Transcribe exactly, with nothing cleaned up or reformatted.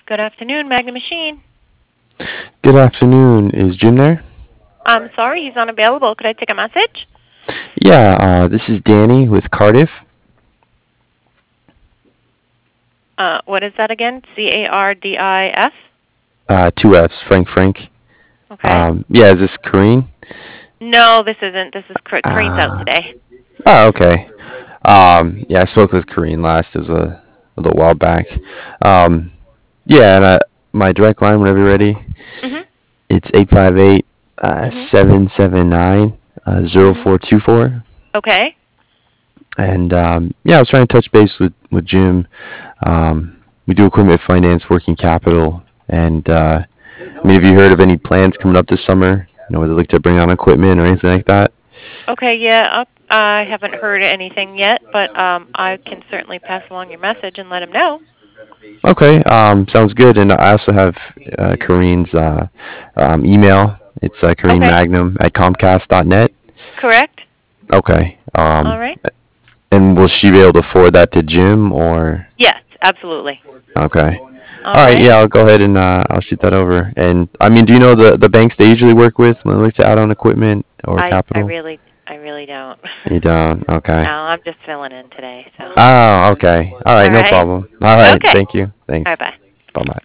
Good afternoon, Magna Machine. Good afternoon. Is Jim there? I'm sorry, he's unavailable. Could I take a message? Yeah, uh, this is Danny with Cardiff. Uh, what is that again? C A R D I F? Uh, two F's, Frank Frank. Okay. Um, yeah, is this Kareen? No, this isn't. This is Kar- Kareen's out Uh, today. oh, okay. Um, yeah, I spoke with Kareen last. It was a, a little while back. Um, yeah, and uh, my direct line, whenever you're ready, Mhm. it's eight five eight Mhm. seven seven nine zero Mhm. four two four. Okay. And um, yeah, I was trying to touch base with, with Jim. Um, we do equipment finance, working capital, and uh, I mean, have you heard of any plans coming up this summer? You know, where they look to bring on equipment or anything like that? Okay. Yeah. Up. I haven't heard anything yet, but um, I can certainly pass along your message and let him know. Okay, um, sounds good. And I also have uh, Kareen's uh, um, email. It's uh, Kareen Okay. Magnum at Comcast dot net. Correct. Okay. All Um, right. and will she be able to forward that to Jim or? Yes. Absolutely. Okay. All All right. right. Yeah, I'll go ahead and uh, I'll shoot that over. And I mean, do you know the the banks they usually work with when they look to add on equipment or I. I capital? really. I really don't. You don't. No, Okay. I'm just filling in today. So. Oh, okay. All right, All no right. problem. All right, Okay. thank you. All right. Thanks. Bye. Bye bye.